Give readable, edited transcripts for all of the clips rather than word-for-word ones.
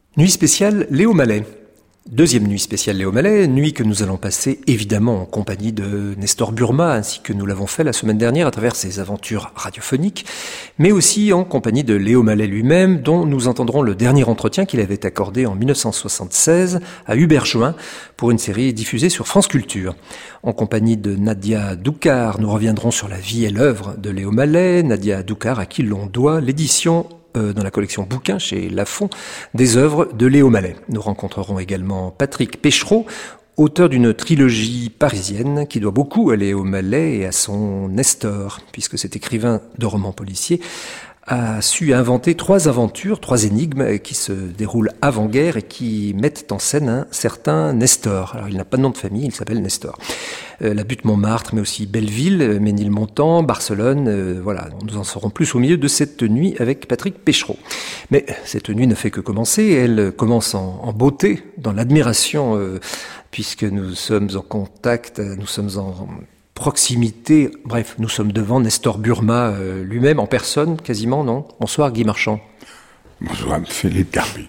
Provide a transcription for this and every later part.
Nuit spéciale Léo Mallet. Deuxième nuit spéciale Léo Mallet, nuit que nous allons passer évidemment en compagnie de Nestor Burma, ainsi que nous l'avons fait la semaine dernière à travers ses aventures radiophoniques, mais aussi en compagnie de Léo Mallet lui-même, dont nous entendrons le dernier entretien qu'il avait accordé en 1976 à Hubert Join pour une série diffusée sur France Culture. En compagnie de Nadia Doucar, nous reviendrons sur la vie et l'œuvre de Léo Mallet, Nadia Doucar à qui l'on doit l'édition dans la collection bouquins chez Lafon, des œuvres de Léo Mallet. Nous rencontrerons également Patrick Péchereau, auteur d'une trilogie parisienne qui doit beaucoup à Léo Mallet et à son Nestor, puisque cet écrivain de romans policiers a su inventer 3 aventures, 3 énigmes qui se déroulent avant-guerre et qui mettent en scène un certain Nestor. Alors il n'a pas de nom de famille, il s'appelle Nestor. La butte Montmartre, mais aussi Belleville, Ménilmontant, Barcelone, voilà. Nous en saurons plus au milieu de cette nuit avec Patrick Péchereau. Mais cette nuit ne fait que commencer, elle commence en beauté, dans l'admiration, puisque nous sommes en contact, nous sommes en proximité, bref, nous sommes devant Nestor Burma lui-même, en personne, quasiment, non ? Bonsoir Guy Marchand. Bonsoir Philippe Darby.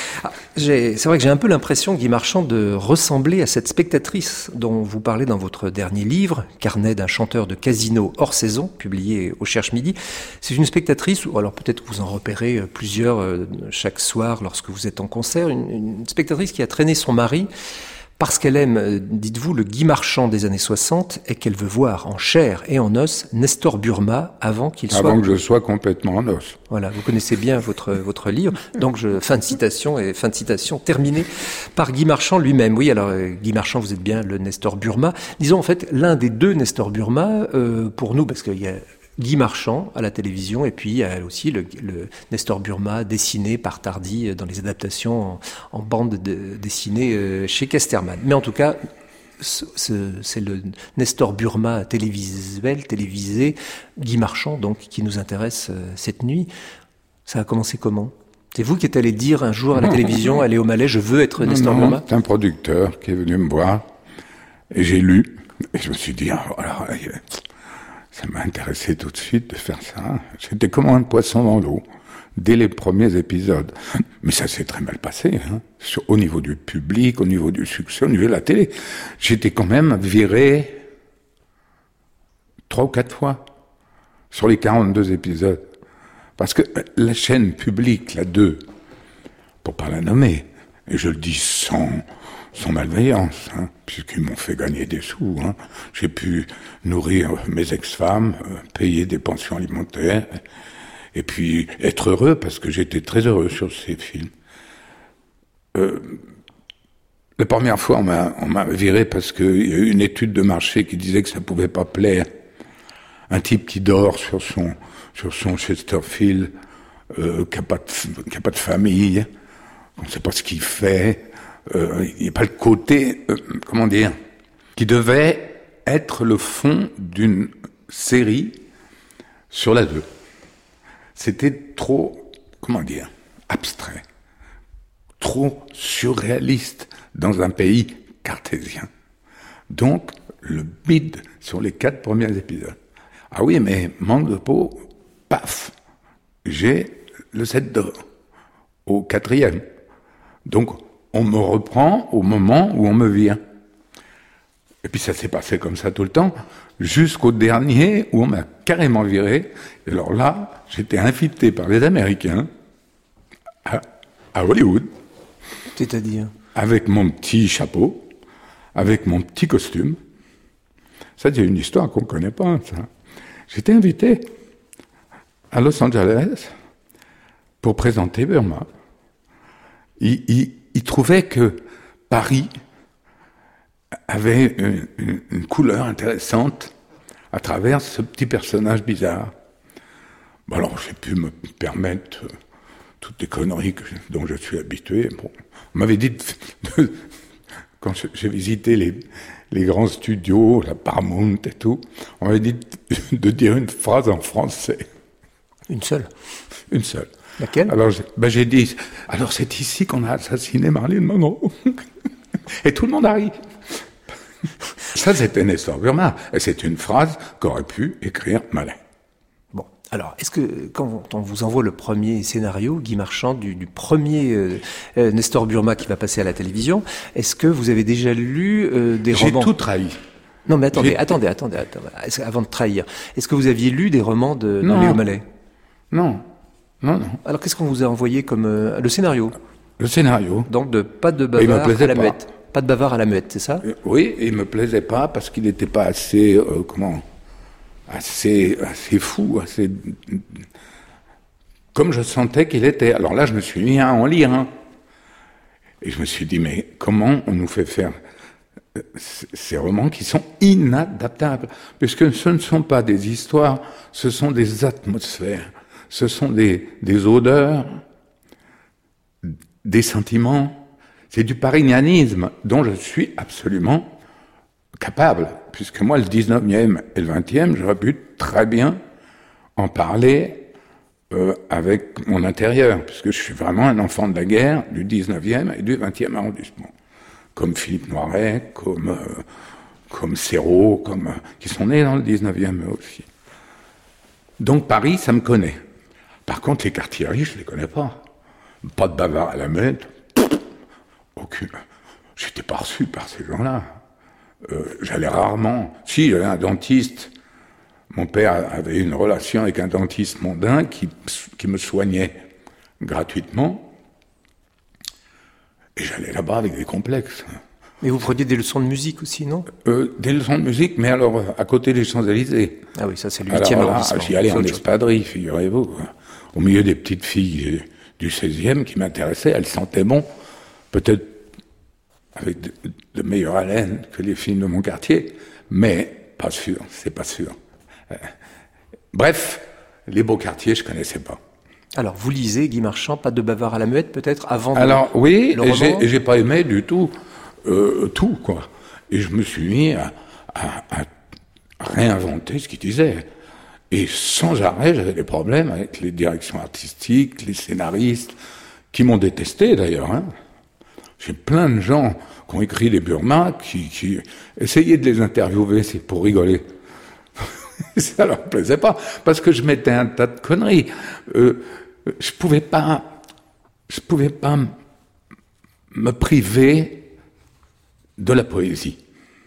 C'est vrai que j'ai un peu l'impression, Guy Marchand, de ressembler à cette spectatrice dont vous parlez dans votre dernier livre, Carnet d'un chanteur de casino hors saison, publié au Cherche Midi. C'est une spectatrice, ou alors peut-être que vous en repérez plusieurs chaque soir lorsque vous êtes en concert, une spectatrice qui a traîné son mari parce qu'elle aime, dites-vous, le Guy Marchand des années 60 et qu'elle veut voir en chair et en os Nestor Burma avant qu'il soit... Avant que je sois complètement en os. Voilà, vous connaissez bien votre livre. Donc, fin de citation terminée par Guy Marchand lui-même. Oui, alors, Guy Marchand, vous êtes bien le Nestor Burma. Disons, en fait, l'un des 2 Nestor Burma, pour nous, parce qu'il y a Guy Marchand à la télévision et puis il y a aussi le Nestor Burma dessiné par Tardy dans les adaptations en bande dessinée chez Casterman. Mais en tout cas, c'est le Nestor Burma télévisé, Guy Marchand donc, qui nous intéresse cette nuit. Ça a commencé comment ? C'est vous qui êtes allé dire un jour à la télévision, à Léo Mallet, je veux être Nestor Burma ? C'est un producteur qui est venu me voir et j'ai lu et je me suis dit, voilà, ça m'a intéressé tout de suite de faire ça. J'étais comme un poisson dans l'eau, dès les premiers épisodes. Mais ça s'est très mal passé, hein. Au niveau du public, au niveau du succès, au niveau de la télé. J'étais quand même viré 3 ou 4 fois sur les 42 épisodes. Parce que la chaîne publique, la 2, pour pas la nommer, et je le dis sans malveillance, hein, puisqu'ils m'ont fait gagner des sous. Hein. J'ai pu nourrir mes ex-femmes, payer des pensions alimentaires, et puis être heureux, parce que j'étais très heureux sur ces films. La première fois, on m'a viré parce qu'il y a eu une étude de marché qui disait que ça pouvait pas plaire. Un type qui dort sur son Chesterfield, qui a pas de famille, on ne sait pas ce qu'il fait. Il n'y a pas le côté, qui devait être le fond d'une série sur la 2. C'était trop, abstrait, trop surréaliste dans un pays cartésien. Donc, le bide sur les 4 premiers épisodes. Ah oui, mais manque de peau, paf, j'ai le 7 d'or au 4e. Donc, on me reprend au moment où on me vire. Et puis ça s'est passé comme ça tout le temps, jusqu'au dernier où on m'a carrément viré. Et alors là, j'étais invité par les Américains à Hollywood. C'est-à-dire ? Avec mon petit chapeau, avec mon petit costume. Ça, c'est une histoire qu'on ne connaît pas, ça. J'étais invité à Los Angeles pour présenter Burma. Il trouvait que Paris avait une couleur intéressante à travers ce petit personnage bizarre. Bon, alors, j'ai pu me permettre toutes les conneries dont je suis habitué. Bon, on m'avait dit, quand j'ai visité les grands studios, la Paramount et tout, on m'avait dit de dire une phrase en français. Une seule ? Une seule. Laquelle ? Alors, j'ai dit, alors c'est ici qu'on a assassiné Marilyn Monroe. Et tout le monde a ri. Ça, c'était Nestor Burma. Et c'est une phrase qu'aurait pu écrire Mallet. Bon, Alors, est-ce que quand on vous envoie le premier scénario, Guy Marchand, du premier Nestor Burma qui va passer à la télévision, est-ce que vous avez déjà lu des romans? J'ai tout trahi. Non, mais attendez. Avant de trahir, est-ce que vous aviez lu des romans de Léo Mallet? Non. Alors, qu'est-ce qu'on vous a envoyé comme le scénario? Le scénario. Donc, pas de bavard à la muette. Pas de bavard à la muette, c'est ça? Oui, il me plaisait pas parce qu'il n'était pas assez, assez fou, assez... Comme je sentais qu'il était. Alors là, je me suis mis à en lire. Hein. Et je me suis dit, mais comment on nous fait faire ces romans qui sont inadaptables? Puisque ce ne sont pas des histoires, ce sont des atmosphères, ce sont des odeurs, des sentiments. C'est du parignanisme dont je suis absolument capable. Puisque moi, le 19e et le 20e, j'aurais pu très bien en parler avec mon intérieur, puisque je suis vraiment un enfant de la guerre du 19e et du 20e arrondissement. Comme Philippe Noiret, comme Serrault, qui sont nés dans le 19e aussi. Donc Paris, ça me connaît. Par contre, les quartiers riches, je les connais pas. Pas de bavard à la muette. Aucune. J'étais pas reçu par ces gens-là. J'allais rarement. Si, j'avais un dentiste. Mon père avait une relation avec un dentiste mondain qui me soignait gratuitement. Et j'allais là-bas avec des complexes. Mais vous preniez des leçons de musique aussi, non? Des leçons de musique, mais alors à côté des Champs-Élysées. Ah oui, ça c'est le 8e arrondissement. J'y allais en espadrille, figurez-vous. Au milieu des petites filles du 16e qui m'intéressaient, elles sentaient bon. Peut-être avec de meilleure haleine que les filles de mon quartier, mais pas sûr, c'est pas sûr. Bref, les beaux quartiers, je connaissais pas. Alors, vous lisez Guy Marchand, pas de bavard à la muette, peut-être, avant Alors, oui, le roman? et j'ai pas aimé du tout, tout, quoi. Et je me suis mis à réinventer ce qu'il disait. Et sans arrêt, j'avais des problèmes avec les directions artistiques, les scénaristes, qui m'ont détesté, d'ailleurs, hein. J'ai plein de gens qui ont écrit les Burma, qui essayaient de les interviewer, c'est pour rigoler. Ça leur plaisait pas, parce que je mettais un tas de conneries. Je pouvais pas me priver de la poésie.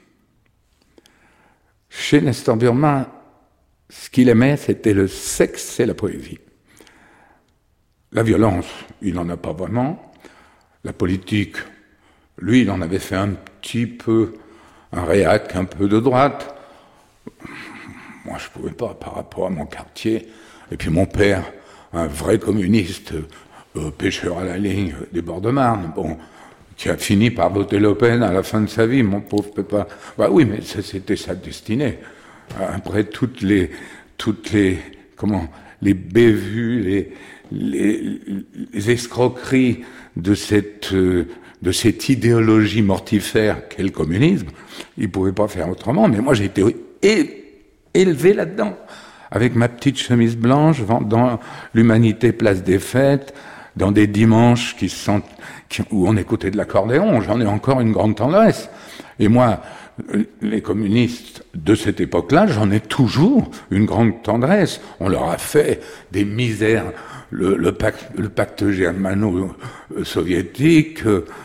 Chez Nestor Burma, ce qu'il aimait, c'était le sexe et la poésie. La violence, il n'en a pas vraiment. La politique, lui, il en avait fait un petit peu un réac, un peu de droite. Moi, je pouvais pas, par rapport à mon quartier. Et puis mon père, un vrai communiste, pêcheur à la ligne des bords de Marne, bon, qui a fini par voter Le Pen à la fin de sa vie, mon pauvre papa. Bah oui, mais c'était sa destinée. Après toutes les bévues, les escroqueries de cette idéologie mortifère qu'est le communisme, il pouvait pas faire autrement. Mais moi, j'ai été élevé là-dedans, avec ma petite chemise blanche, dans l'Humanité Place des Fêtes, dans des dimanches où on écoutait de l'accordéon. J'en ai encore une grande tendresse. Et moi, les communistes de cette époque-là, j'en ai toujours une grande tendresse. On leur a fait des misères, le pacte germano-soviétique,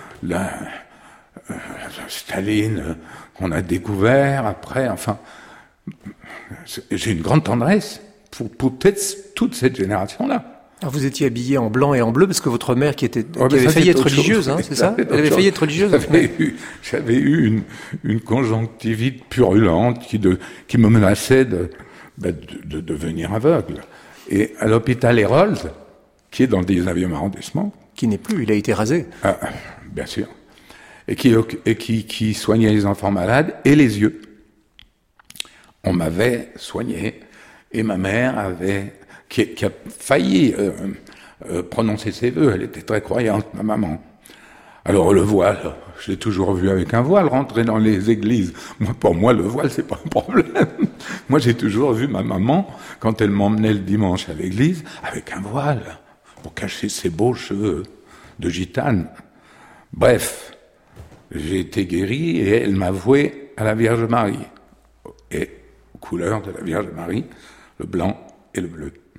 Staline qu'on a découvert après, enfin, j'ai une grande tendresse pour toute cette génération-là. Alors vous étiez habillé en blanc et en bleu parce que votre mère qui avait failli être religieuse, hein, c'est ça? Elle avait failli être religieuse. J'avais eu une conjonctivite purulente qui me menaçait de devenir aveugle. Et à l'hôpital Hérold, qui est dans le 19e arrondissement. Qui n'est plus, il a été rasé. Ah, bien sûr. Et qui soignait les enfants malades et les yeux. On m'avait soigné et ma mère qui a failli prononcer ses vœux. Elle était très croyante, ma maman. Alors le voile, je l'ai toujours vu avec un voile rentrer dans les églises. Pour moi, le voile, c'est pas un problème. Moi, j'ai toujours vu ma maman, quand elle m'emmenait le dimanche à l'église, avec un voile, pour cacher ses beaux cheveux de gitane. Bref, j'ai été guéri et elle m'a voué à la Vierge Marie. Et couleur de la Vierge Marie, le blanc et le bleu.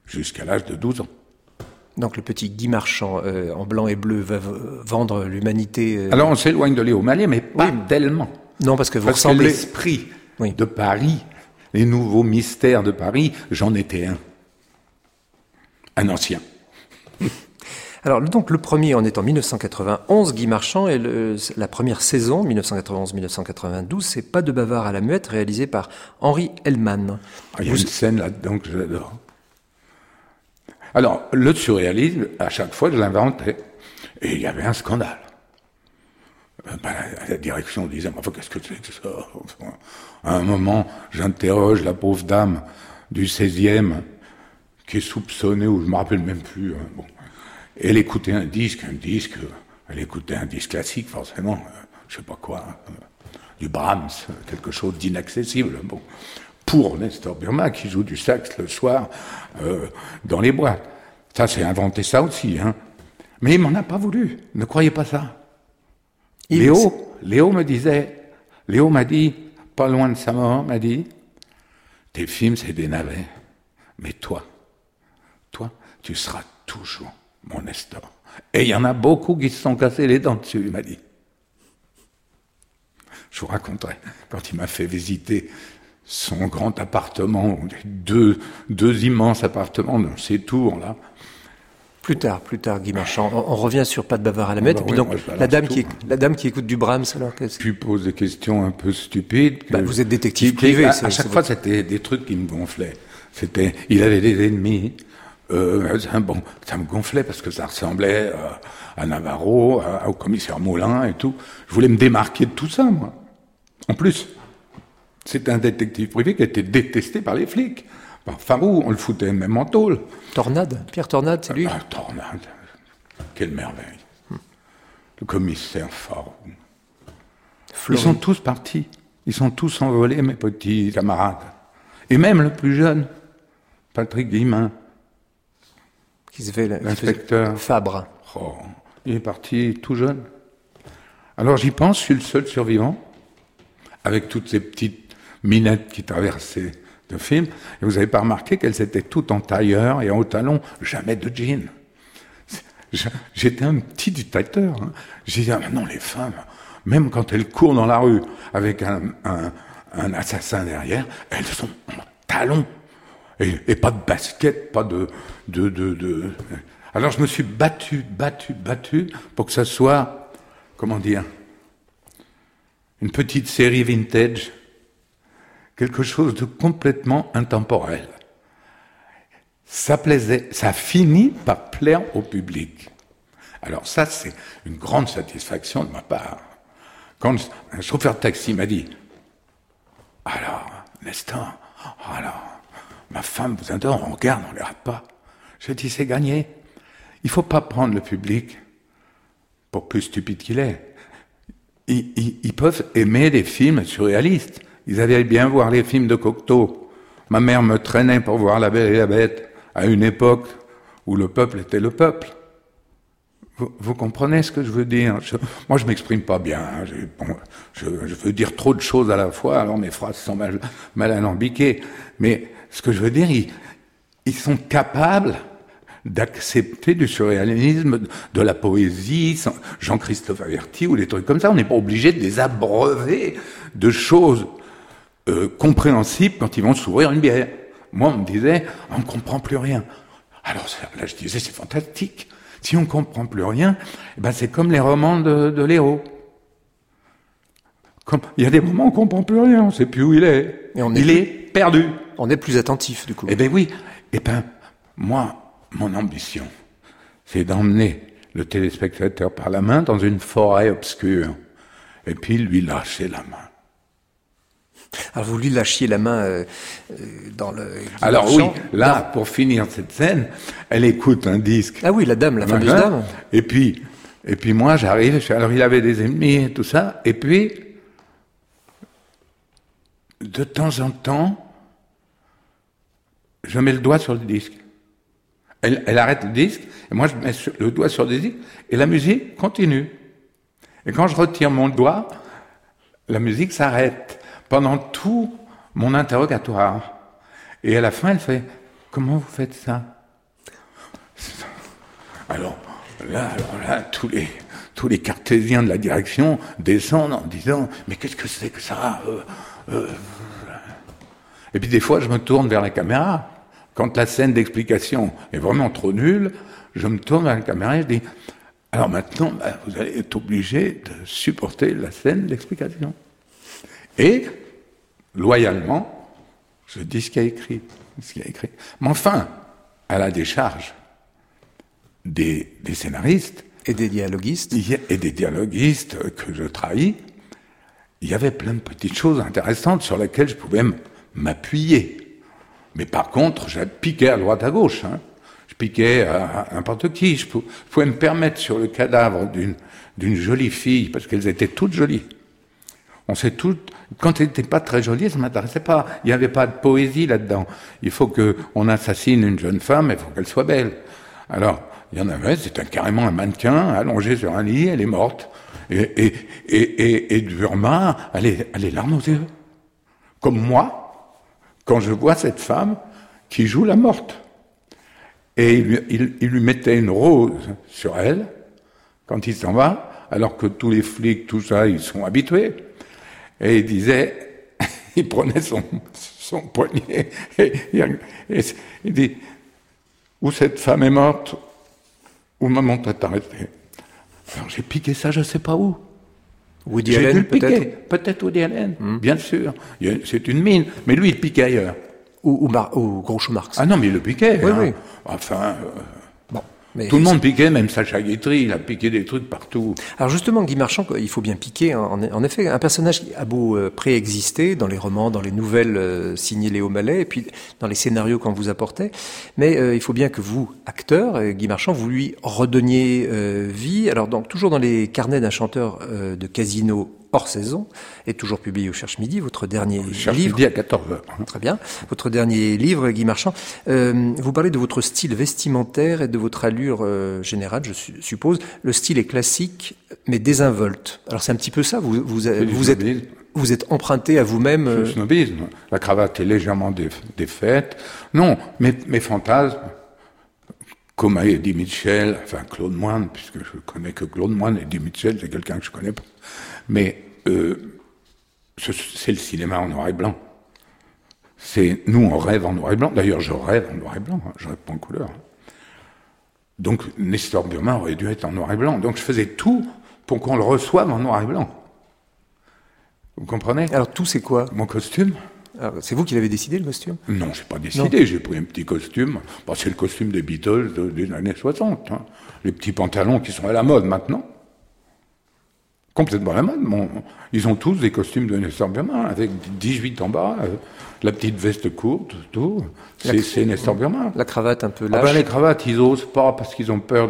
jusqu'à l'âge de 12 ans. Donc le petit Guy Marchand, en blanc et bleu, va vendre l'humanité... Alors on s'éloigne de Léo Mallet, mais pas tellement. Non, parce que vous Parce ressemblez... que l'esprit de Paris, les nouveaux mystères de Paris, j'en étais un ancien. Alors donc le premier en est en 1991, Guy Marchand, et la première saison, 1991-1992, c'est Pas de bavard à la muette, réalisé par Henri Hellman. Il y a une scène là-dedans que j'adore. Alors, le surréalisme, à chaque fois, je l'inventais. Et il y avait un scandale. La direction disait, enfin, qu'est-ce que c'est que ça? Enfin, à un moment, j'interroge la pauvre dame du 16e, qui est soupçonnée, ou je me rappelle même plus. Bon. Elle écoutait un disque, elle écoutait un disque classique, forcément, je sais pas quoi, du Brahms, quelque chose d'inaccessible. Bon. Pour Nestor Burma, qui joue du sax le soir dans les boîtes. Ça, c'est inventé ça aussi, hein. Mais il m'en a pas voulu. Ne croyez pas ça. Léo me disait, Léo m'a dit, pas loin de sa mort, m'a dit, tes films, c'est des navets. Mais toi, tu seras toujours mon Nestor. Et il y en a beaucoup qui se sont cassés les dents dessus, il m'a dit. Je vous raconterai, quand il m'a fait visiter son grand appartement, deux immenses appartements dans ces tours, là. Plus tard, Guy Marchand. On revient sur Pas de bavard à la muette. Et puis donc, la dame qui écoute du Brahms, alors tu poses des questions un peu stupides. Vous êtes détective privé. À chaque fois, c'était des trucs qui me gonflaient. Il avait des ennemis. Ça me gonflait parce que ça ressemblait à Navarro, au commissaire Moulin et tout. Je voulais me démarquer de tout ça, moi. En plus, c'était un détective privé qui était détesté par les flics. Par Farou, on le foutait même en tôle. Pierre Tornade, c'est lui. Tornade, quelle merveille. Le commissaire Farou. Ils sont tous partis. Ils sont tous envolés, mes petits camarades. Et même le plus jeune, Patrick Guillemin. L'inspecteur Fabre. Oh, il est parti tout jeune. Alors j'y pense, je suis le seul survivant, avec toutes ces petites minettes qui traversaient de film. Et vous n'avez pas remarqué qu'elles étaient toutes en tailleur et en haut talon, jamais de jean. J'étais un petit dictateur. Hein. J'ai dit, non, les femmes, même quand elles courent dans la rue avec un assassin derrière, elles sont en talons. Et pas de basket, pas de... Alors je me suis battu pour que ça soit, comment dire, une petite série vintage, quelque chose de complètement intemporel. Ça plaisait, ça finit par plaire au public. Alors ça, c'est une grande satisfaction de ma part. Quand un chauffeur de taxi m'a dit « Alors, Nestor, ma femme vous adore, on regarde, on ne les rate pas. » J'ai dit « C'est gagné. Il ne faut pas prendre le public pour plus stupide qu'il est. Ils peuvent aimer des films surréalistes. Ils allaient bien voir les films de Cocteau. Ma mère me traînait pour voir La Belle et la Bête à une époque où le peuple était le peuple. Vous comprenez ce que je veux dire? Moi, je m'exprime pas bien. Hein. Je veux dire trop de choses à la fois, alors mes phrases sont mal alambiquées. Mais ce que je veux dire, ils sont capables d'accepter du surréalisme, de la poésie, Jean-Christophe Averti ou des trucs comme ça. On n'est pas obligé de les abreuver de choses compréhensibles quand ils vont s'ouvrir une bière. Moi, on me disait, on ne comprend plus rien. Alors là, je disais, c'est fantastique. Si on ne comprend plus rien, c'est comme les romans de Léo. Il y a des moments où on ne comprend plus rien, on ne sait plus où il est. Il est perdu. On est plus attentif, du coup. Eh bien oui. Moi, mon ambition, c'est d'emmener le téléspectateur par la main dans une forêt obscure, et puis lui lâcher la main. Alors vous lui lâchiez la main dans le... Alors oui, là, pour finir cette scène, elle écoute un disque. Ah oui, la fameuse dame. Et puis moi, j'arrive, alors il avait des ennemis et tout ça, et puis, de temps en temps, je mets le doigt sur le disque. Elle arrête le disque, et moi je mets le doigt sur le disque, et la musique continue. Et quand je retire mon doigt, la musique s'arrête pendant tout mon interrogatoire. Et à la fin, elle fait « Comment vous faites ça ?» Alors là, tous les cartésiens de la direction descendent en disant « Mais qu'est-ce que c'est que ça ?» Et puis des fois, je me tourne vers la caméra. Quand la scène d'explication est vraiment trop nulle, je me tourne vers la caméra et je dis « Alors maintenant, vous allez être obligé de supporter la scène d'explication. » Et, loyalement, je dis ce qu'il y a écrit. Mais enfin, à la décharge des scénaristes et des dialoguistes que je trahis, il y avait plein de petites choses intéressantes sur lesquelles je pouvais m'appuyer. Mais par contre, je piquais à droite à gauche. Je piquais à n'importe qui. Je pouvais me permettre sur le cadavre d'une jolie fille, parce qu'elles étaient toutes jolies. On sait toutes, quand elles n'étaient pas très jolies, ça ne m'intéressait pas. Il n'y avait pas de poésie là-dedans. Il faut qu'on assassine une jeune femme, il faut qu'elle soit belle. Alors, il y en avait, c'était carrément un mannequin allongé sur un lit, elle est morte. Et Burma a les larmes aux yeux. Comme moi, quand je vois cette femme qui joue la morte. Et il lui mettait une rose sur elle, quand il s'en va, alors que tous les flics, tout ça, ils sont habitués. Et il disait, il prenait son poignet, et il dit, où cette femme est morte, où maman t'a arrêté. Alors j'ai piqué ça, je ne sais pas où. Woody Allen, peut-être. Peut-être Woody Allen, bien sûr. C'est une mine, mais lui, il piquait ailleurs. Ou Groucho Marx. Ah non, mais il le piquait. Oui, oui. Enfin, bon, mais tout le monde piquait, même Sacha Guitry, il a piqué des trucs partout. Alors justement, Guy Marchand, il faut bien piquer. En effet, un personnage qui a beau préexister dans les romans, dans les nouvelles signées Léo Mallet, et puis dans les scénarios qu'on vous apportait, mais il faut bien que vous, acteur, Guy Marchand, vous lui redonniez vie. Alors donc, toujours dans les carnets d'un chanteur de casino hors saison, est toujours publié au Cherche Midi, votre dernier Cherche livre. Midi à 14h. Très bien. Votre dernier livre, Guy Marchand. Vous parlez de votre style vestimentaire et de votre allure générale, je suppose. Le style est classique, mais désinvolte. Alors c'est un petit peu ça, vous êtes emprunté à vous-même. C'est le snobisme. La cravate est légèrement défaite. Non, mes fantasmes, comme a dit Mitchell, enfin Claude Moine, puisque je connais que Claude Moine, et dit Mitchell, c'est quelqu'un que je connais pas. Mais c'est le cinéma en noir et blanc. Nous, on rêve en noir et blanc. D'ailleurs, je rêve en noir et blanc. Je rêve pas en couleur. Donc, Nestor Burma aurait dû être en noir et blanc. Donc, je faisais tout pour qu'on le reçoive en noir et blanc. Vous comprenez ? Alors, tout, c'est quoi ? Mon costume. Alors, c'est vous qui l'avez décidé, le costume ? Non, j'ai pas décidé. J'ai pris un petit costume. Bon, c'est le costume des Beatles des années 60. Hein. Les petits pantalons qui sont à la mode maintenant. Complètement à la mode. Ils ont tous des costumes de Nestor Burma, avec 18 en bas, la petite veste courte, tout. C'est Nestor Burma. La cravate un peu lâche. Les cravates, ils osent pas parce qu'ils ont peur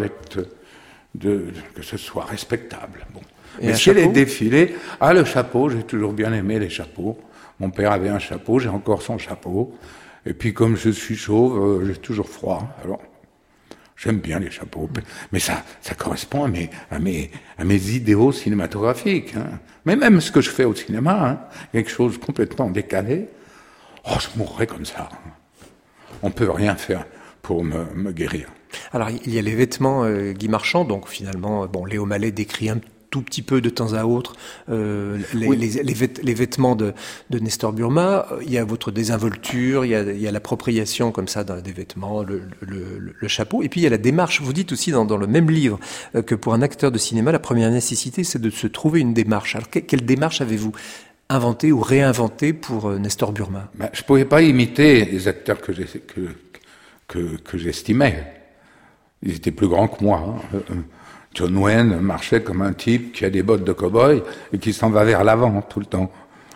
que ce soit respectable. Bon. Mais chez les défilés, le chapeau, j'ai toujours bien aimé les chapeaux. Mon père avait un chapeau, j'ai encore son chapeau. Et puis comme je suis chauve, j'ai toujours froid. Alors, j'aime bien les chapeaux, mais ça correspond à mes idéaux cinématographiques. Hein. Mais même ce que je fais au cinéma, quelque chose complètement décalé, je mourrais comme ça. On peut rien faire pour me guérir. Alors, il y a les vêtements Guy Marchand, donc finalement, Léo Mallet décrit un tout petit peu de temps à autre les vêtements de Nestor Burma. Il y a votre désinvolture, il y a l'appropriation comme ça des vêtements, le chapeau, et puis il y a la démarche. Vous dites aussi dans le même livre que pour un acteur de cinéma, la première nécessité, c'est de se trouver une démarche. Alors quelle démarche avez-vous inventée ou réinventée pour Nestor Burma ? Je ne pouvais pas imiter les acteurs que j'estimais. Ils étaient plus grands que moi. John Wayne marchait comme un type qui a des bottes de cow-boy et qui s'en va vers l'avant tout le temps.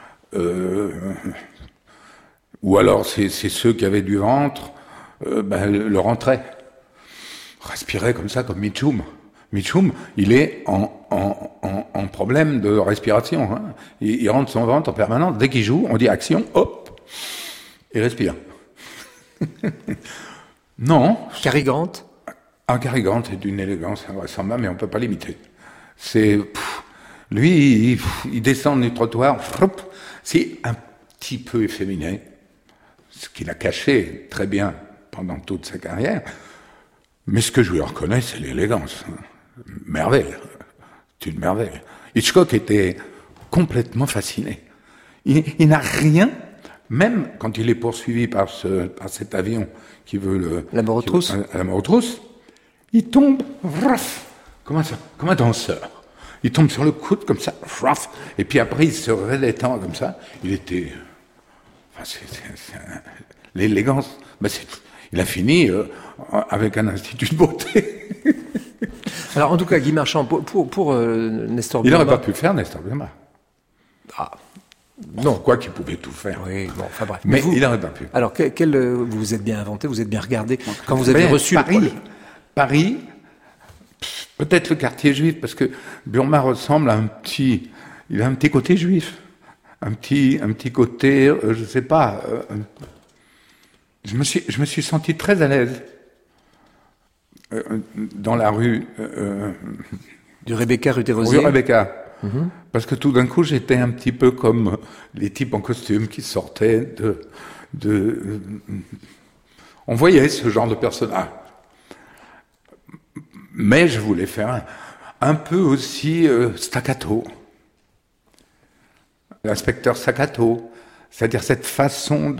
Ou alors c'est ceux qui avaient du ventre, le rentraient. Respiraient comme ça, comme Mitchum. Mitchum, il est en problème de respiration. Hein. Il rentre son ventre en permanence. Dès qu'il joue, on dit action, hop, il respire. Non. Cary Grant. Cary Grant est d'une élégance invraisemblable, mais on ne peut pas l'imiter. Lui, il descend du trottoir, c'est un petit peu efféminé, ce qu'il a caché très bien pendant toute sa carrière. Mais ce que je lui reconnais, c'est l'élégance. Merveille. C'est une merveille. Hitchcock était complètement fasciné. Il n'a rien, même quand il est poursuivi par cet avion qui veut la mort aux trousses. La mort aux trousses, il tombe, comme un danseur. Il tombe sur le coude comme ça, et puis après il se redétend comme ça. Il était, l'élégance. Il a fini avec un institut de beauté. Alors en tout cas, Guy Marchand, pour Nestor Il Burma... n'aurait pas pu faire Nestor Burma. Ah, non. Quoi qu'il pouvait tout faire. Oui, bon, enfin bref. Mais il n'aurait pas pu. Alors, vous vous êtes bien inventé, vous êtes bien regardé. Quand vous avez reçu Paris, peut-être le quartier juif, parce que Burma ressemble à il a un petit côté juif. Un petit côté, je sais pas. Je me suis senti très à l'aise dans la rue. Du Rebecca, rue des Rosiers. Rue Rebecca. Parce que tout d'un coup, j'étais un petit peu comme les types en costume qui sortaient on voyait ce genre de personnage. Mais je voulais faire un peu aussi staccato. L'inspecteur staccato. C'est-à-dire cette façon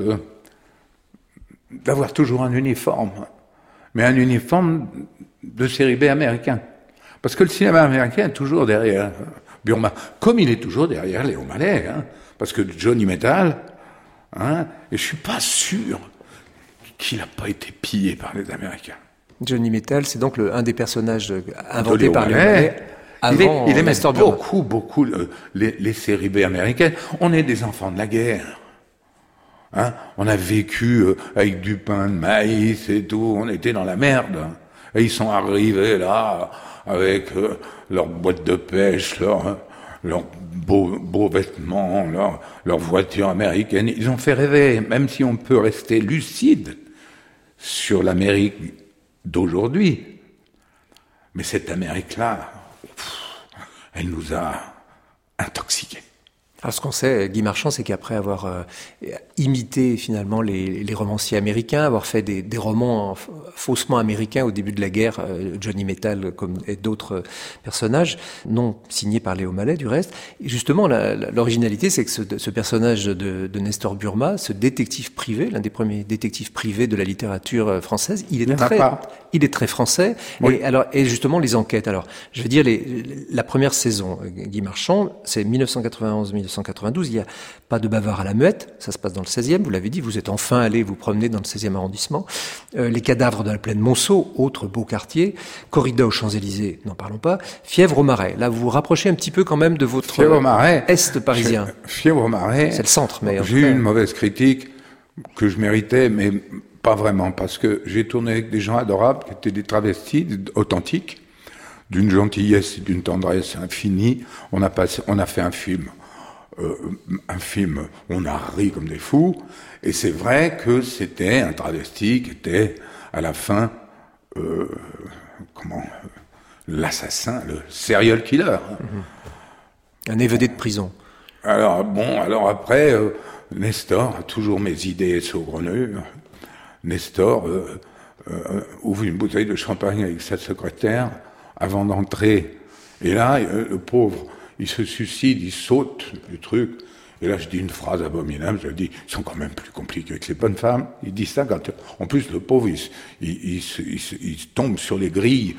d'avoir toujours un uniforme. Mais un uniforme de série B américain. Parce que le cinéma américain est toujours derrière Burma, comme il est toujours derrière les O'Malley, parce que Johnny Metal, et je suis pas sûr qu'il n'a pas été pillé par les Américains. Johnny Metal, c'est donc un des personnages inventés par les O'Malley avant il aimait Nestor Burma. beaucoup les séries B américaines. On est des enfants de la guerre. On a vécu avec du pain de maïs et tout, on était dans la merde. Et ils sont arrivés là, avec leurs boîtes de pêche, leurs beaux vêtements, leurs voitures américaines. Ils ont fait rêver, même si on peut rester lucide sur l'Amérique d'aujourd'hui. Mais cette Amérique-là, elle nous a intoxiqués. Alors ce qu'on sait, Guy Marchand, c'est qu'après avoir imité finalement les romanciers américains, avoir fait des romans faussement américains au début de la guerre, Johnny Metal comme et d'autres personnages, non signés par les O'Malley du reste, et justement l'originalité, c'est que ce personnage de Nestor Burma, ce détective privé, l'un des premiers détectives privés de la littérature française, il est très français. Oui. Et justement les enquêtes. Alors, je veux dire, la première saison, Guy Marchand, c'est 1991-1992, il n'y a pas de bavard à la muette, ça se passe dans le 16e, vous l'avez dit, vous êtes enfin allé vous promener dans le 16e arrondissement. Les cadavres de la plaine Monceau, autre beau quartier, corrida aux Champs-Élysées, n'en parlons pas, Fièvre au Marais. Là, vous vous rapprochez un petit peu quand même de votre est parisien. Fièvre au Marais, c'est le centre. Mais j'ai eu une mauvaise critique que je méritais, mais pas vraiment, parce que j'ai tourné avec des gens adorables, qui étaient des travestis authentiques, d'une gentillesse et d'une tendresse infinie. On a fait un film, on a ri comme des fous, et c'est vrai que c'était un travesti qui était à la fin, l'assassin, le serial killer. Un évadé de prison. Alors après, Nestor a toujours mes idées saugrenues. Nestor ouvre une bouteille de champagne avec sa secrétaire avant d'entrer, et là, le pauvre, il se suicide, il saute du truc. Et là, je dis une phrase abominable. Je dis, ils sont quand même plus compliqués que les bonnes femmes. Il dit ça quand, en plus, le pauvre, il tombe sur les grilles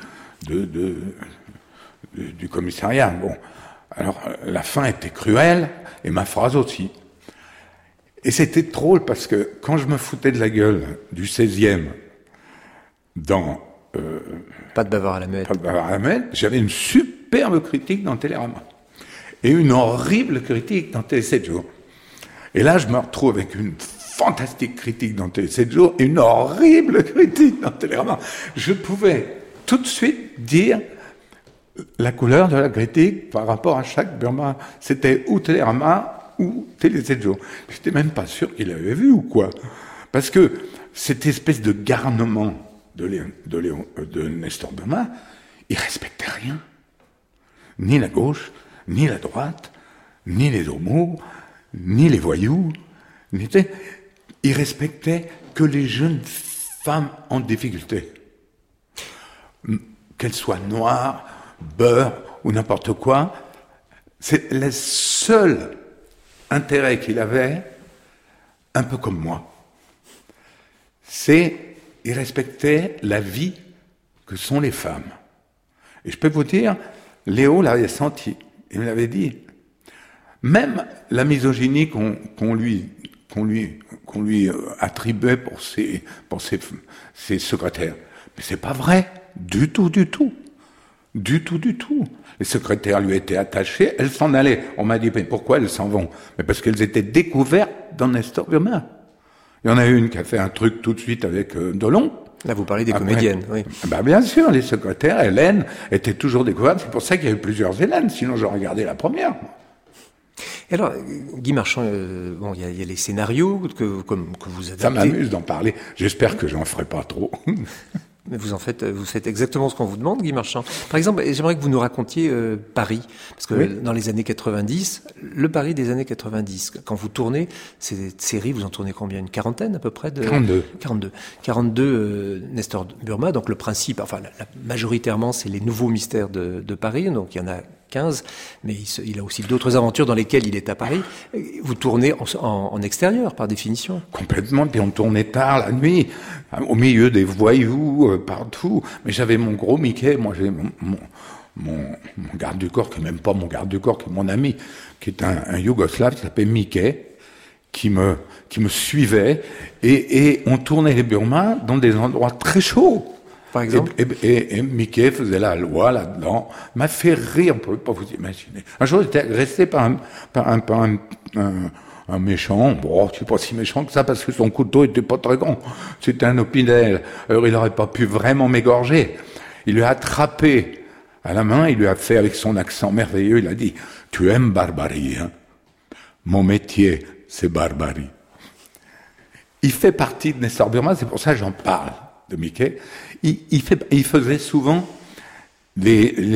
du commissariat. Bon. Alors, la fin était cruelle, et ma phrase aussi. Et c'était drôle parce que quand je me foutais de la gueule du 16e dans pas de bavard à la muette. Pas de bavard à la muette, j'avais une superbe critique dans Télérama. Et une horrible critique dans Télé 7 jours. Et là, je me retrouve avec une fantastique critique dans Télé 7 jours et une horrible critique dans Télérama. Je pouvais tout de suite dire la couleur de la critique par rapport à chaque Burma. C'était ou Télérama ou Télé 7 jours. J'étais même pas sûr qu'il avait vu ou quoi. Parce que cette espèce de garnement de Nestor Burma, il respectait rien. Ni la gauche, ni la droite, ni les homos, ni les voyous. Il respectait que les jeunes femmes en difficulté. qu'elle soit noire, beurre ou n'importe quoi, c'est le seul intérêt qu'il avait, un peu comme moi, c'est il respectait la vie que sont les femmes. Et je peux vous dire, Léo l'avait senti. Il me l'avait dit. Même la misogynie qu'on lui attribuait pour ses secrétaires. Mais c'est pas vrai. Du tout. Les secrétaires lui étaient attachés, elles s'en allaient. On m'a dit, mais pourquoi elles s'en vont? Mais parce qu'elles étaient découvertes dans Nestor Burma. Il y en a une qui a fait un truc tout de suite avec Delon. Là, vous parlez des comédiennes, oui. Ben bien sûr, les secrétaires, Hélène, étaient toujours découvertes. C'est pour ça qu'il y a eu plusieurs Hélènes, sinon j'aurais regardé la première. Et alors, Guy Marchand, bon, il y a les scénarios que vous adaptez. Ça m'amuse d'en parler. J'espère que j'en ferai pas trop. Mais vous faites exactement ce qu'on vous demande, Guy Marchand. Par exemple, j'aimerais que vous nous racontiez Paris, parce que dans les années 90, le Paris des années 90, quand vous tournez cette série, vous en tournez combien? Une quarantaine à peu près? 42 Nestor Burma. Donc le principe, enfin majoritairement, c'est les nouveaux mystères de Paris. Donc il y en a 15, mais il a aussi d'autres aventures dans lesquelles il est à Paris. Vous tournez en extérieur, par définition. Complètement, puis on tournait tard la nuit, au milieu des voyous, partout. Mais j'avais mon gros Mickey, moi j'ai mon garde du corps, qui est même pas mon garde du corps, qui est mon ami, qui est un Yougoslave qui s'appelle Mickey, qui me suivait, et on tournait les Burmas dans des endroits très chauds. Par exemple. Et Mickey faisait la loi là-dedans, m'a fait rire, on ne peut pas vous imaginer. Un jour, j'étais agressé par un méchant, bon, je suis pas si méchant que ça, parce que son couteau était pas très grand. C'était un opinel. Alors, il n'aurait pas pu vraiment m'égorger. Il lui a attrapé à la main, il lui a fait, avec son accent merveilleux, il a dit, tu aimes Barbarie, hein? Mon métier, c'est Barbarie. Il fait partie de Nestor Burma, c'est pour ça que j'en parle de Mickey. Il faisait souvent dans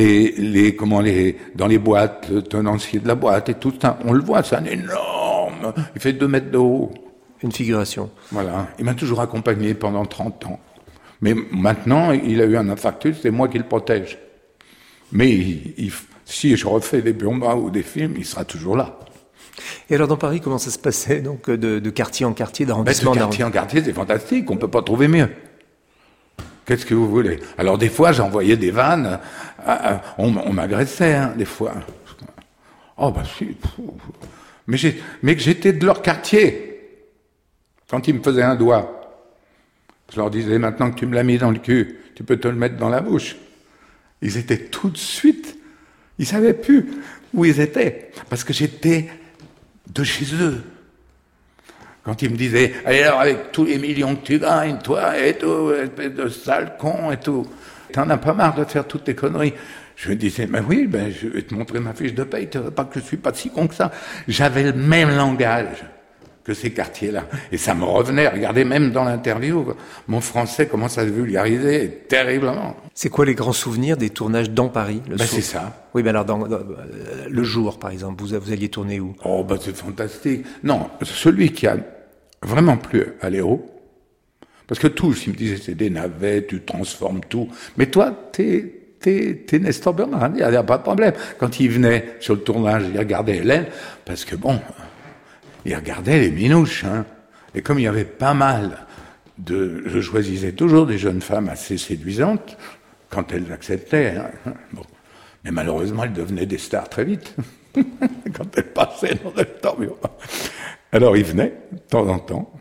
les boîtes, le tenancier de la boîte et tout ça. On le voit, c'est un énorme. Il fait 2 mètres de haut. Une figuration. Voilà. Il m'a toujours accompagné pendant 30 ans. Mais maintenant, il a eu un infarctus, c'est moi qui le protège. Mais si je refais des Burma ou des films, il sera toujours là. Et alors dans Paris, comment ça se passait donc de quartier en quartier, d'arrondissement en arrondissement? De quartier en quartier, c'est fantastique. On peut pas trouver mieux. Qu'est-ce que vous voulez? Alors des fois, j'envoyais des vannes. On m'agressait, hein, des fois. Oh bah si. Mais que j'étais de leur quartier. Quand ils me faisaient un doigt, je leur disais, maintenant que tu me l'as mis dans le cul, tu peux te le mettre dans la bouche. Ils étaient tout de suite. Ils savaient plus où ils étaient. Parce que j'étais de chez eux. Quand ils me disaient, allez alors avec tous les millions que tu gagnes, toi, et tout, espèce de sale con, et tout. T'en as pas marre de faire toutes tes conneries. Je me disais, mais oui, je vais te montrer ma fiche de paye, tu vois pas que je suis pas si con que ça. J'avais le même langage que ces quartiers-là. Et ça me revenait, regardez, même dans l'interview, mon français commence à se vulgariser terriblement. C'est quoi les grands souvenirs des tournages dans Paris? C'est ça. Oui, mais alors dans le jour, par exemple, vous alliez tourner où? Oh, c'est fantastique. Non, celui qui a vraiment plu à Léo, parce que tous, ils me disaient, c'est des navets, tu transformes tout. Mais toi, t'es Nestor Burma, il n'y a pas de problème. Quand il venait sur le tournage, il regardait Hélène, parce que bon, il regardait les minouches, hein. Et comme il y avait pas mal je choisissais toujours des jeunes femmes assez séduisantes, quand elles acceptaient, hein. Bon. Mais malheureusement, elles devenaient des stars très vite, quand elles passaient dans Nestor Burma. Alors il venait, de temps en temps,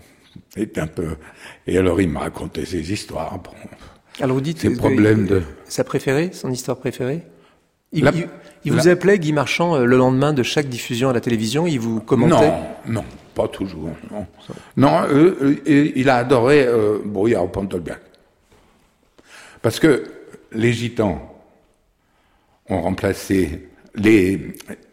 et alors il me racontait ses histoires. Bon, alors vous dites ses problèmes sa préférée, son histoire préférée? Il vous appelait, Guy Marchand, le lendemain de chaque diffusion à la télévision, il vous commentait? Non, pas toujours. Non, il a adoré Brouillard au Pont-Tolbiac. Parce que les gitans ont remplacé les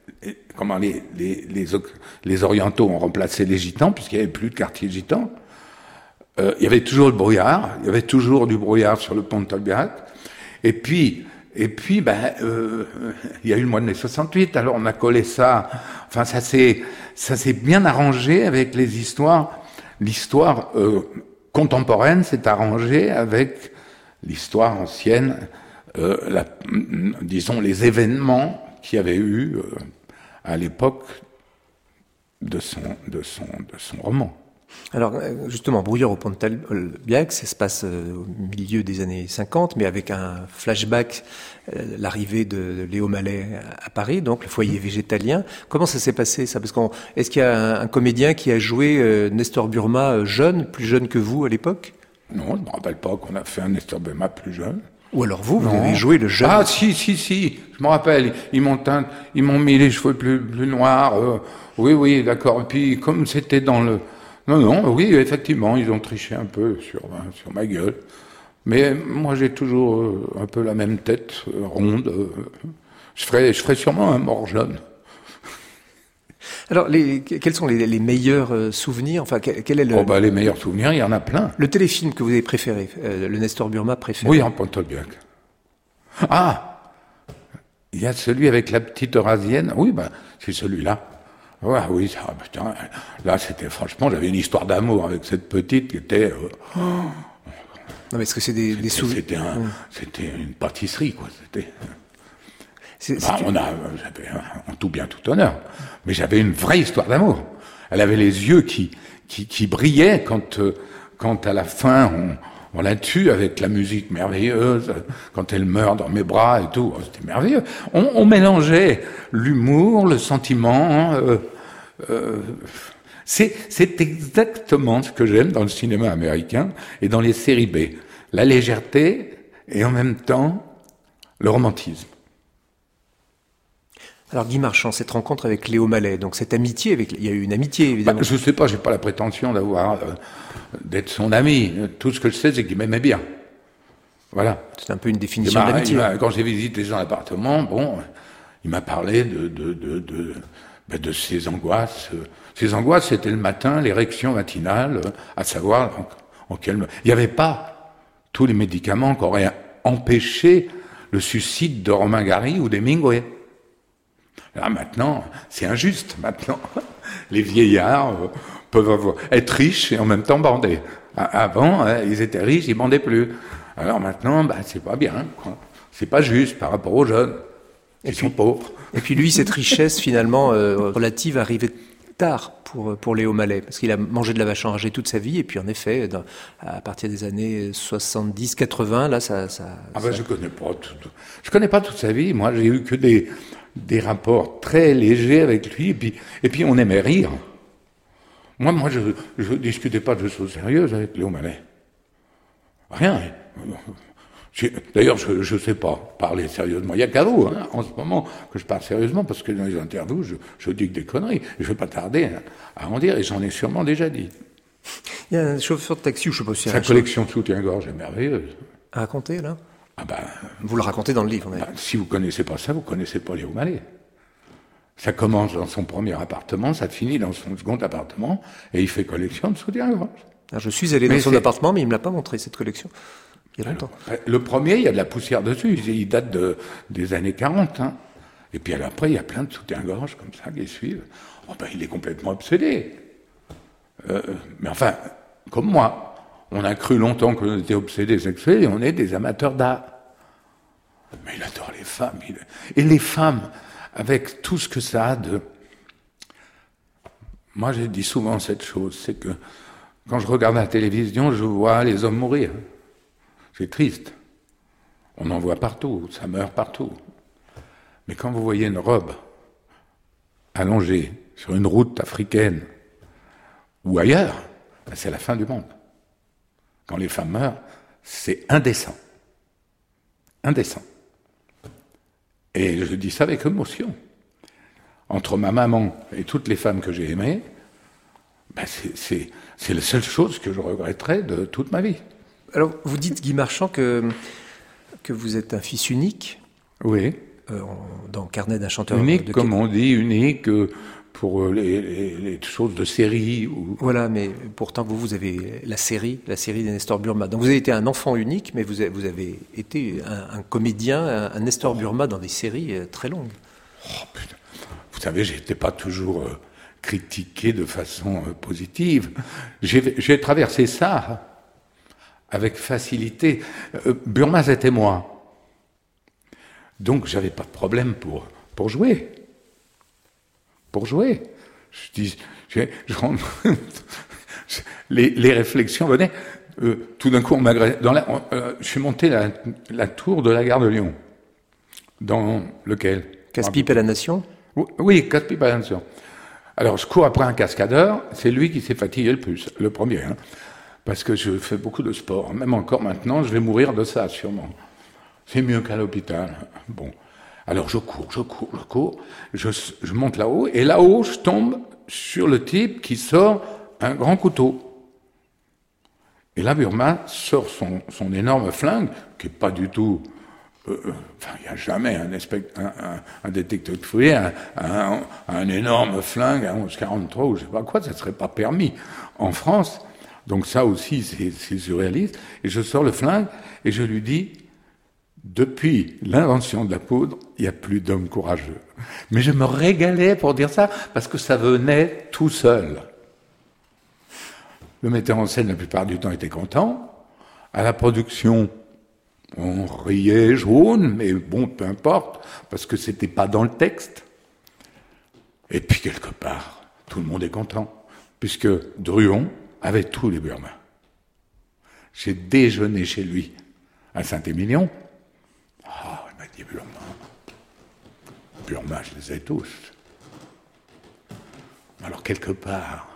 orientaux ont remplacé les gitans, puisqu'il n'y avait plus de quartier gitan. Il y avait toujours le brouillard, il y avait toujours du brouillard sur le pont de Tolbiac. Et puis, il y a eu le mois de mai 68, alors on a collé ça. Enfin, ça s'est bien arrangé avec les histoires. L'histoire contemporaine s'est arrangée avec l'histoire ancienne disons, les événements qu'il y avait eu à l'époque de son roman. Alors, justement, Brouilleur au pont de Talbiac, ça se passe au milieu des années 50, mais avec un flashback, l'arrivée de Léo Mallet à Paris, donc le foyer végétalien. Comment ça s'est passé, ça? Est-ce qu'il y a un comédien qui a joué Nestor Burma jeune, plus jeune que vous à l'époque? Non, je ne me rappelle pas qu'on a fait un Nestor Burma plus jeune. Ou alors vous avez joué le jeune? Ah, si, je me rappelle. Ils m'ont mis les cheveux plus noirs. Oui, d'accord. Et puis, comme c'était dans le... Non, oui, effectivement, ils ont triché un peu sur ma gueule. Mais moi, j'ai toujours un peu la même tête ronde. Je ferais sûrement un mort jeune. Alors, quels sont les meilleurs souvenirs? Enfin, quel est le... les meilleurs souvenirs, il y en a plein. Le téléfilm que vous avez préféré, le Nestor Burma préféré? Oui, en Pont-Talbiac. Ah, il y a celui avec la petite Eurasienne. Oui, c'est celui-là. Ouais, oui, ça, putain, là, c'était franchement, j'avais une histoire d'amour avec cette petite qui était... Non, mais est-ce que c'est des souvenirs? C'était une pâtisserie, quoi. C'était... J'avais en tout bien, tout honneur. Mais j'avais une vraie histoire d'amour. Elle avait les yeux qui brillaient quand à la fin, on la tue avec la musique merveilleuse, quand elle meurt dans mes bras et tout. C'était merveilleux. On mélangeait l'humour, le sentiment. C'est exactement ce que j'aime dans le cinéma américain et dans les séries B. La légèreté et en même temps le romantisme. Alors Guy Marchand, cette rencontre avec Léo Mallet, donc cette amitié il y a eu une amitié évidemment. Je sais pas, j'ai pas la prétention d'être son ami. Tout ce que je sais, c'est qu'il m'aimait bien. Voilà. C'est un peu une définition d'amitié. Quand j'ai visité son appartement, il m'a parlé de ses angoisses. Ses angoisses, c'était le matin, l'érection matinale, à savoir il n'y avait pas tous les médicaments qui auraient empêché le suicide de Romain Gary ou d'Hemingway. Là, maintenant, c'est injuste. Maintenant, les vieillards peuvent être riches et en même temps bander. Avant, ils étaient riches, ils bandaient plus. Alors maintenant, c'est pas bien, quoi. C'est pas juste par rapport aux jeunes. Ils sont pauvres. Et puis lui, cette richesse finalement relative arrivait tard pour Léo Mallet, parce qu'il a mangé de la vache enragée toute sa vie, et puis en effet, à partir des années 70-80, là, ça... Je connais pas toute sa vie. Moi, j'ai eu que des rapports très légers avec lui, et puis on aimait rire. Moi, je discutais pas de choses sérieuses avec Léo Mallet. Rien. D'ailleurs, je sais pas parler sérieusement. Il y a qu'à vous, en ce moment, que je parle sérieusement, parce que dans les interviews, je dis que des conneries. Je vais pas tarder à en dire, et j'en ai sûrement déjà dit. Il y a un chauffeur de taxi, je sais pas si... Sa collection de soutien-gorge est merveilleuse. À raconter, là? Vous le racontez dans le livre. Si vous connaissez pas ça, vous connaissez pas Léo Mallet. Ça commence dans son premier appartement, ça finit dans son second appartement, et il fait collection de soutien-gorge. Je suis allé dans son appartement, mais il me l'a pas montré, cette collection. Il y a longtemps. Le premier, il y a de la poussière dessus. Il date des années 40. Et puis après, il y a plein de soutiens-gorge comme ça qui suivent. Il est complètement obsédé. Mais enfin, comme moi, on a cru longtemps qu'on était obsédés sexuels et on est des amateurs d'art. Mais il adore les femmes. Et les femmes, avec tout ce que ça a de... Moi, j'ai dit souvent cette chose, c'est que quand je regarde la télévision, je vois les hommes mourir. C'est triste. On en voit partout, ça meurt partout. Mais quand vous voyez une robe allongée sur une route africaine ou ailleurs, c'est la fin du monde. Quand les femmes meurent, c'est indécent. Indécent. Et je dis ça avec émotion. Entre ma maman et toutes les femmes que j'ai aimées, c'est la seule chose que je regretterais de toute ma vie. Alors, vous dites, Guy Marchand, que vous êtes un fils unique. Oui. Dans Carnet d'un chanteur. Unique, comme on dit, unique pour les choses de série. Voilà, mais pourtant, vous avez la série des Nestor Burma. Donc, vous avez été un enfant unique, mais vous avez été un comédien, un Nestor Burma dans des séries très longues. Oh, putain. Vous savez, j'étais pas toujours critiqué de façon positive. J'ai traversé ça avec facilité. Burma, c'était moi. Donc, j'avais pas de problème pour jouer. Les réflexions venaient. Tout d'un coup, on m'agresse. Je suis monté la tour de la gare de Lyon. Dans lequel? Casse-pipe à la Nation? Oui, casse-pipe à la Nation. Alors, je cours après un cascadeur. C'est lui qui s'est fatigué le plus, le premier. Hein, parce que je fais beaucoup de sport. Même encore maintenant, je vais mourir de ça, sûrement. C'est mieux qu'à l'hôpital. Bon. Alors, je cours. Je monte là-haut. Et là-haut, je tombe sur le type qui sort un grand couteau. Et là, Burma sort son énorme flingue, qui n'est pas du tout... il n'y a jamais un détecteur de fouillé, un énorme flingue, un 1143 ou je ne sais pas quoi, ça ne serait pas permis en France. Donc ça aussi, c'est surréaliste. Et je sors le flingue et je lui dis, depuis l'invention de la poudre, il n'y a plus d'hommes courageux. Mais je me régalais pour dire ça, parce que ça venait tout seul. Le metteur en scène, la plupart du temps, était content. À la production, on riait jaune, mais bon, peu importe, parce que c'était pas dans le texte. Et puis, quelque part, tout le monde est content, puisque Druon avait tous les Burmas. J'ai déjeuné chez lui à Saint-Émilion. Ah, il m'a dit Burma, je les ai tous. Alors, quelque part...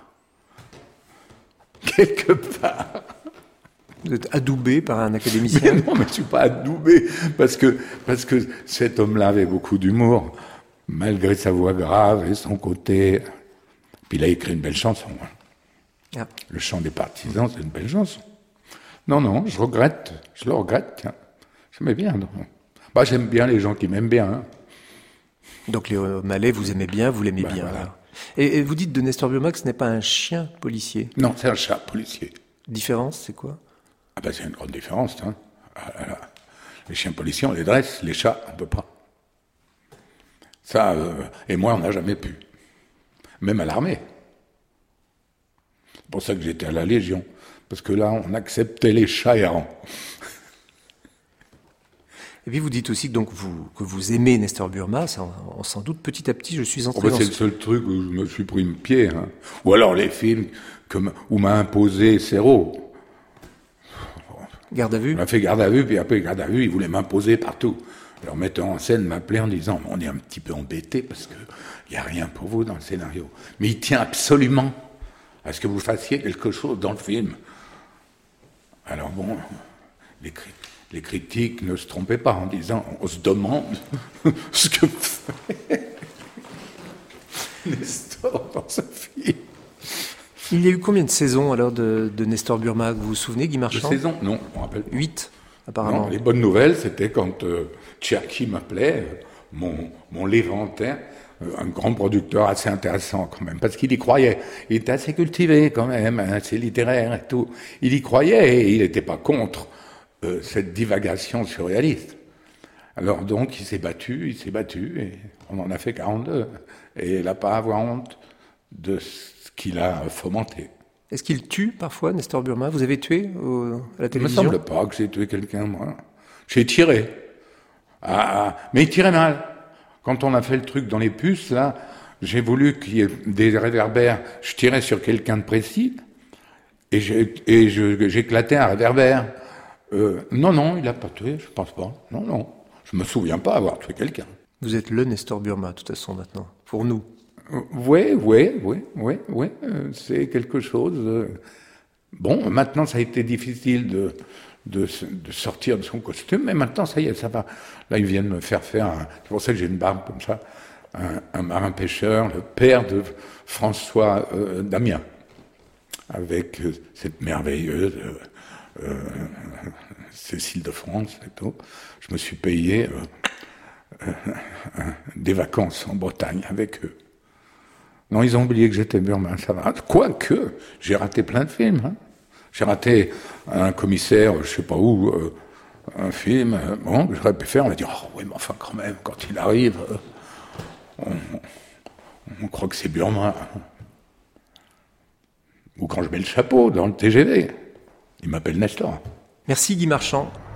Vous êtes adoubé par un académicien? Mais non, mais je ne suis pas adoubé, parce que cet homme-là avait beaucoup d'humour, malgré sa voix grave et son côté... Puis il a écrit une belle chanson. Hein. Ah. Le chant des partisans, c'est une belle chanson. Non, je le regrette, tiens. J'aimais bien. Bah, j'aime bien les gens qui m'aiment bien. Hein. Donc Léo Mallet, vous aimez bien, vous l'aimez bien. Voilà. Et vous dites de Nestor Burma que ce n'est pas un chien policier? Non, c'est un chat policier. Différence, c'est quoi? Ah ben c'est une grande différence. Hein. Les chiens policiers, on les dresse, les chats, on ne peut pas. Ça, et moi, on n'a jamais pu. Même à l'armée. C'est pour ça que j'étais à la Légion. Parce que là, on acceptait les chats errants. Et puis vous dites aussi donc que vous aimez Nestor Burma, ça, on s'en doute petit à petit, je suis entré dans c'est le seul truc où je me suis pris une pierre. Hein. Ou alors les films où m'a imposé Serrault. Garde à vue? On a fait garde à vue, puis après garde à vue, il voulait m'imposer partout. Alors metteur en scène m'appelait en disant, on est un petit peu embêté parce qu'il n'y a rien pour vous dans le scénario. Mais il tient absolument à ce que vous fassiez quelque chose dans le film. Alors bon, les critiques ne se trompaient pas en disant, on se demande ce que fait Nestor dans ce film. Il y a eu combien de saisons alors de Nestor Burma? Vous vous souvenez, Guy Marchand? De saisons? Non, on rappelle. 8, apparemment. Non, les bonnes nouvelles, c'était quand Cherki m'appelait, mon Léventin, un grand producteur assez intéressant quand même, parce qu'il y croyait. Il était assez cultivé quand même, assez littéraire et tout. Il y croyait et il n'était pas contre cette divagation surréaliste. Alors donc, il s'est battu, et on en a fait 42. Et il n'a pas à avoir honte de ce qu'il a fomenté. Est-ce qu'il tue parfois, Nestor Burma? Vous avez tué à la télévision? Il ne me semble pas que j'ai tué quelqu'un, moi. J'ai tiré. Mais il tirait mal. Quand on a fait le truc dans les puces, là, j'ai voulu qu'il y ait des réverbères. Je tirais sur quelqu'un de précis et j'éclatais un réverbère. Non, il n'a pas tué, je pense pas. Non. Je me souviens pas avoir tué quelqu'un. Vous êtes le Nestor Burma, de toute façon, maintenant, pour nous. Oui, c'est quelque chose. Bon, maintenant, ça a été difficile de sortir de son costume, mais maintenant, ça y est, ça va. Là, ils viennent me faire c'est pour ça que j'ai une barbe comme ça, un marin-pêcheur, le père de François Damien, avec cette merveilleuse Cécile de France et tout. Je me suis payé des vacances en Bretagne avec eux. Non, ils ont oublié que j'étais Burma, ça va. Quoique, j'ai raté plein de films. Hein. J'ai raté un commissaire, je sais pas où, un film, que j'aurais pu faire. On m'a dit, oh oui, mais enfin quand même, quand il arrive, on croit que c'est Burma. Ou quand je mets le chapeau dans le TGV, il m'appelle Nestor. Merci Guy Marchand.